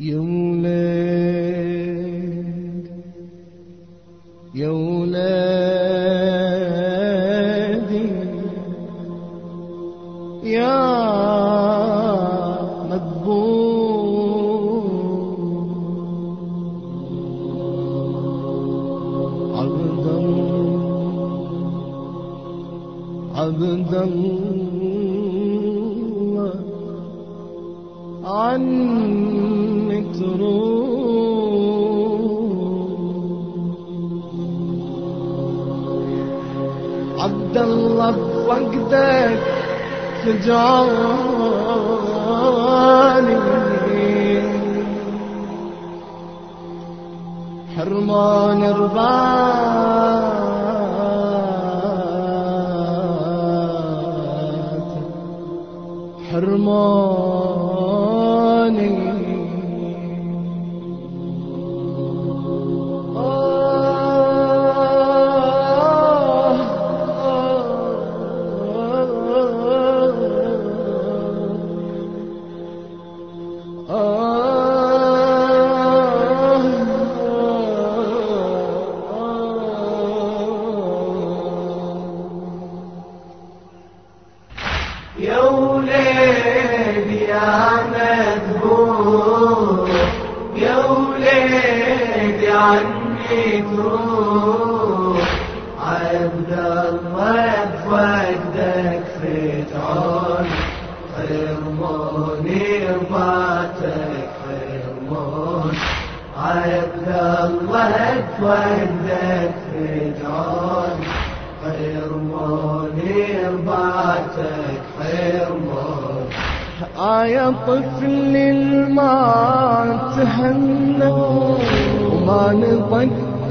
يا ولاد يا ولادي يا مذبوح عبد الله عني تروح عبد الله بفقدك فجعاني حرمان رباط حرماني يا وليدي يا مذبوح يا وليدي عني تروح عبد الله بفقدك فتعون حرموني رباطك حرمون عبد الله بفقدك فتعون حرموني رباطك حرمون يا طفل ما تهنى وما نطق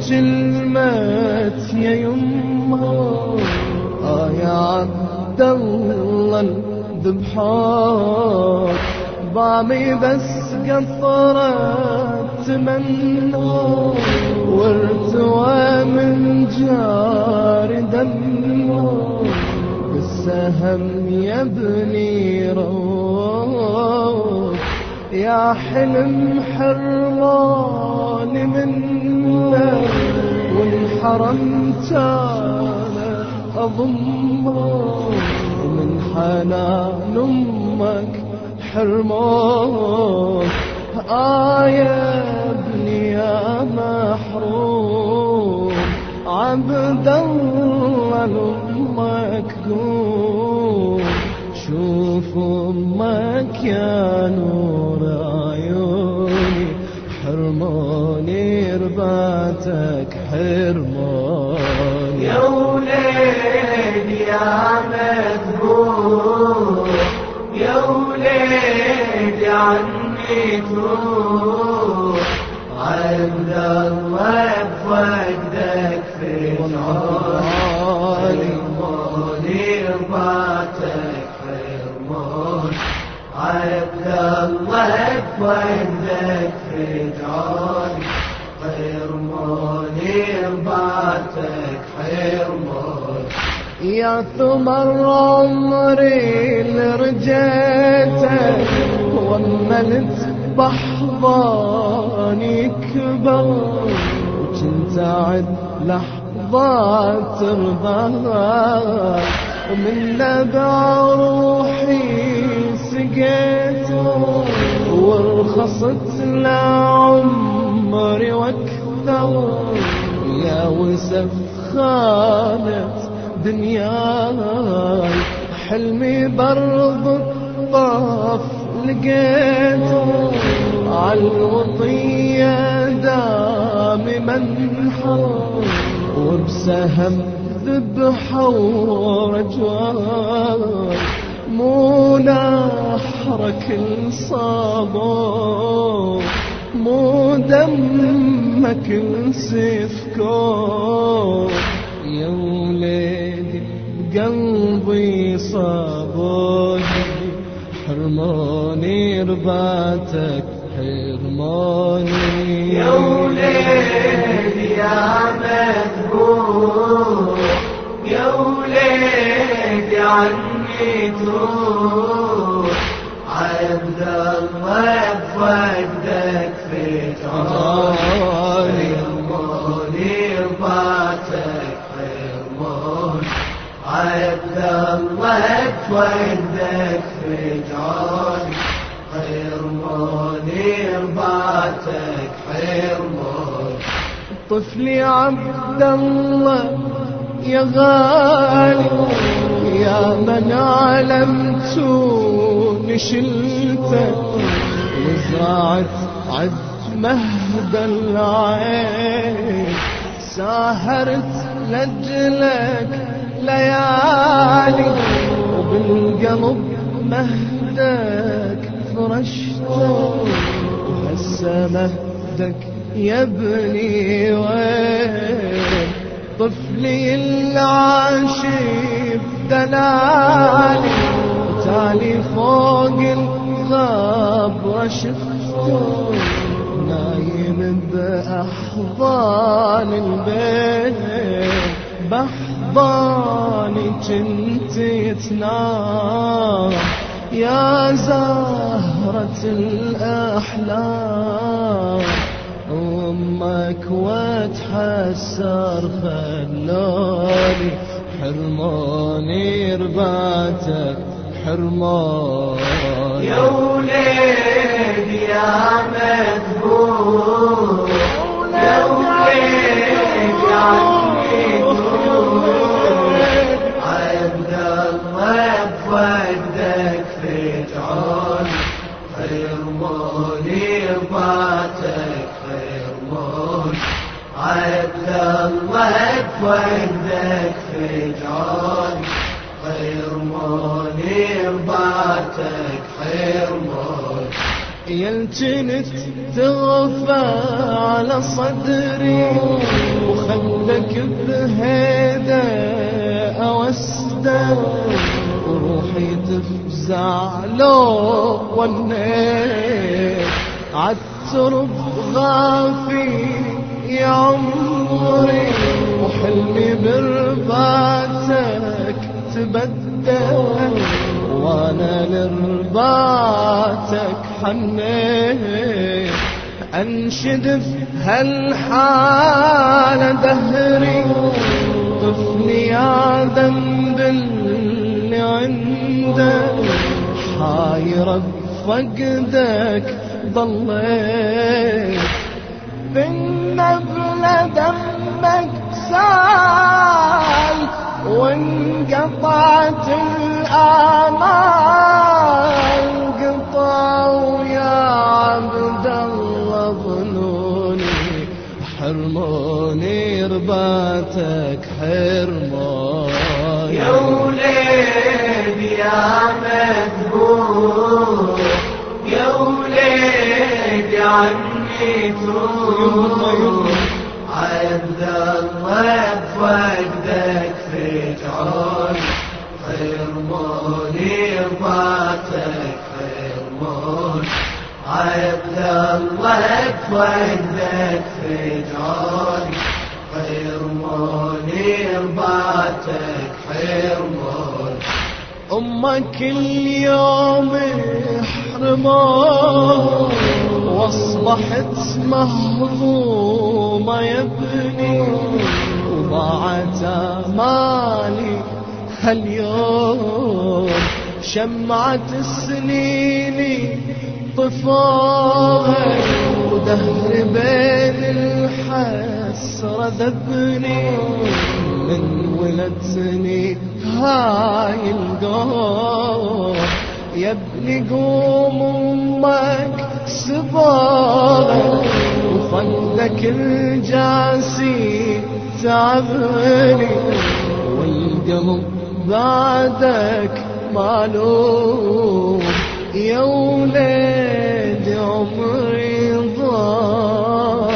كلمة يا يمه يا عبد الله الذبحان ضامي بس قطرة تمنى وارتوى من جار دمه بالسهم يا ابني روح يا حلم حرمان منه وانحرمت انا اضمه ومن حنان امك حرمان يا ابني يا محروم عبد الله لأمك قوم شوف أمك يا نور عيوني حرماني رباطك حرماني يا وليدي يا مذبوح يا وليدي عني تروح عبد الله بفقدك فتعون حرموني رباطك حرمون عبد الله بفقدك فتعون حرموني رباطك حرمون يا ثمر عمري اللي رجيتك وملت بحضاني كبر وكنت عد لحظات رضاك ومن نبع روحي سقيته ورخصت لعمري واكثر يا وسف خانت دنياي حلمي برض الطاف لقيته عالوطية دام منحر وبسهم ذبحة ورجواي مو نحرك الصابون مو دمك السفكون يا وليدي قلبي صابوني حرموني رباطك حرموني يا وليدي يا مذبوح يا وليدي عني تروح عبد الله بفقدك فجعاني حرموني رضاتك حرموني عبد الله بفقدك فجعاني حرموني رضاتك حرموني طفلي عبد الله يا غالي يا من علمتوني شلتك وزرعت عزمه العين ساهرت لجلك ليالي وبالقلب مهدك فرشتك وهسه مهدك يا ابني وين طفلي العاشق دلالي وتالي فوق الغبرة شفته نايم بأحضان البيت بأحضاني جنتي تنام يا زهرة الأحلام أمك وتحسر خلوني حرموني رباتك حرموني يا وليد يا مذبوح يا وليد يا عمي عبد الله بفقدك فجعاني حرموني رباتك عبد الله بفقدك فجعاني حرموني رضاتك حرموني يلجنت تغفى على صدري وخلك بهيدا أوسدك وروحي تفزع لو ونيت عالترب غافي يا عمري وحلمي برباتك تبدل وانا لرباتك حنيت انشد في هالحالة دهري طفلي يا ذنب اللي عندك حايرة بفقدك ضليت بالنبلة دمك سال وانقطعت الآمال قطعوا يا عبد الله ظنوني حرموني رباتك حرموني يا وليد يا مذبوح يا وليد يا عمي تروح عبد الله بفقدك فجعاني حرموني رضاتك حرموني عبد الله بفقدك فجعاني حرموني رضاتك حرموني أمك اليوم حرمان واصبحت مهضومة يا ابني وضاعت آمالي هاليوم شمعة السنين طفاها ودهر بين الحسرة ذبني من ولدتني هاي القوم يا ابني قوم امك سباغة وخلك الجاسي تعبني والقلب بعدك مالوم يا وليد عمري ضاع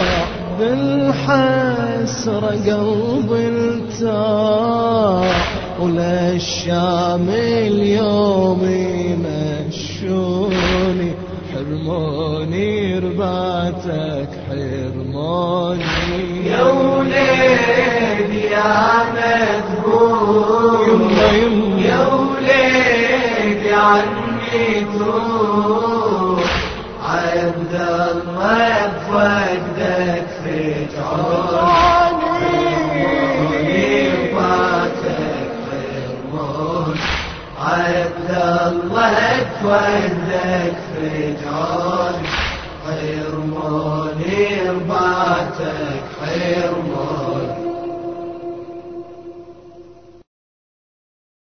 بالحسرة قلبي ارتاح وللشام اليوم يمشوني حرموني رباتك حرموني يا وليد يا مذبوح يا وليد يا عمي يتوب عبد الله بفقدك فجعاني فاتك حرمان عبد الله بفقدك فجعاني حرماني رباتك حرمان